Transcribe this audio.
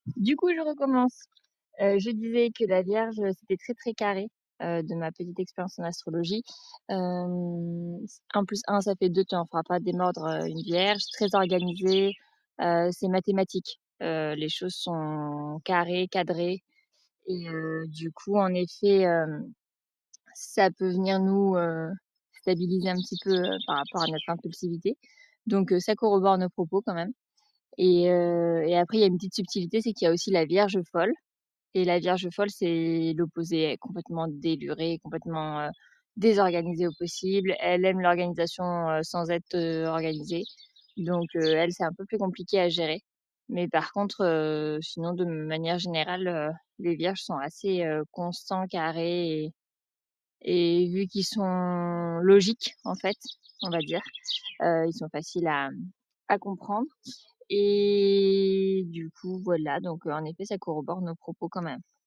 Du coup, je recommence. Je disais que la Vierge, c'était très, très carré, de ma petite expérience en astrologie. S 1 + 1 ça fait 2, tu en feras pas démordre, une Vierge, très organisée, c'est mathématique. Les choses sont carrées, cadrées et du coup, en effet, ça peut venir nous, stabiliser un petit peu, par rapport à notre impulsivité. Donc ça corrobore nos propos quand même et après il y a une petite subtilité, c'est qu'il y a aussi la Vierge folle. Et la Vierge folle, c'est l'opposé, elle est complètement délurée, complètement, désorganisée au possible. Elle aime l'organisation, sans être, organisée. Donc, elle, c'est un peu plus compliqué à gérer. Mais par contre, sinon de manière générale, les Vierges sont assez, constants, carrés et vu qu'ils sont logiques, en fait, on va dire, ils sont faciles à comprendre et du coup, voilà, donc, en effet, ça corrobore nos propos quand même.